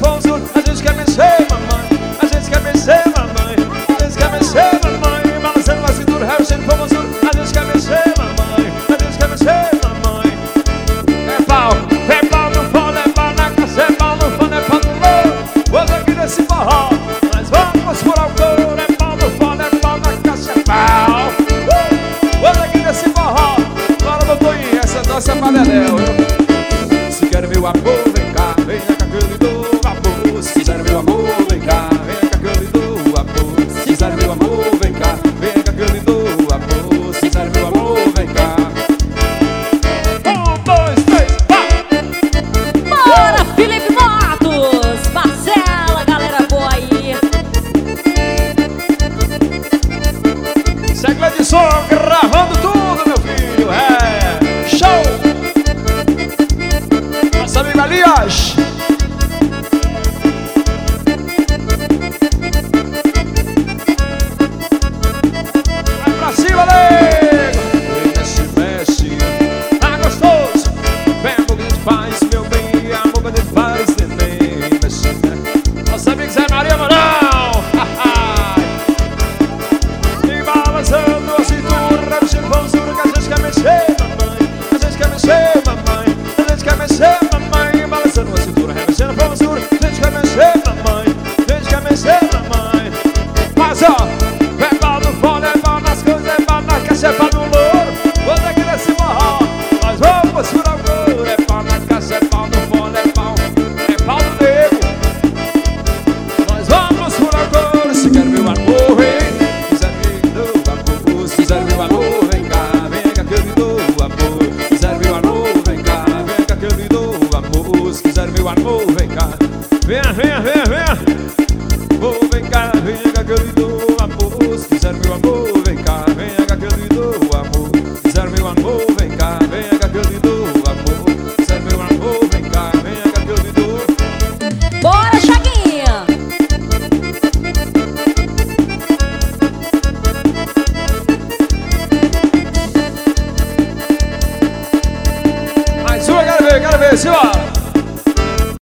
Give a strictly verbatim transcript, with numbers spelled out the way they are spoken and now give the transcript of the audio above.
for um sur. A gente quer mexer, mamãe. A gente quer mexer, mamãe. A gente quer mexer, mamãe. Balançando a cintura, remexendo for um sur. A gente quer mexer, mamãe. A gente quer mexer, mamãe. É pau, é pau no fone, é pau na caixa, é pau no fone, é pau no louro. Hoje aqui nesse forró nós vamos furar o couro. É pau no fone, é pau na caixa, é pau. uh! Hoje aqui nesse forró, bora meu boinho, essa dança é padeléu. Se quer meu amor, vem cá, venha cá que eu lhe dou amor. Se quiser meu amor, vem cá, venha cá que eu lhe dou amor. Se quiser meu amor, vem cá, venha cá que eu lhe dou amor. Se quiser meu amor, vem cá. Um, dois, três, vai! Bora, Felipe Matos! Marcela, galera boa aí! Segue de som, gravando tudo, meu filho, é show! Nosso amigo Elias. Vai pra cima, nego! Mexe, mexe, tá gostoso? Vem, amor, que faz, meu bem, amor, que faz, neném. Mexe, mexe. Nosso amigo Zé Maria Morão! E balançando a cintura, mexendo com o sur, que a gente quer mexer, mamãe. A gente quer mexer, mamãe. A gente quer mexer, mamãe. Balançando a cintura, remexendo com o sur. A gente quer mexer, mamãe. A gente quer mexer, mamãe. Mas ó, é pau no fone, é pau nas coisas, é pau na caixa, é pau no louro. Hoje aqui nesse forró nós vamos furar o couro. É pau na caixa, é pau no fone, é pau, é pau no nego. Nós vamos furar o couro. Se quer meu amor, vem. Quiser me dou amor. Se quiser meu amor, vem cá, vem cá que eu lhe dou amor. Se quiser meu amor, vem cá, vem cá que eu lhe dou amor. Se quiser meu amor, vem cá. Venha, venha, venha, venha. Oh, vem cá, vem cá que eu lhe dou amor. Se quiser meu amor,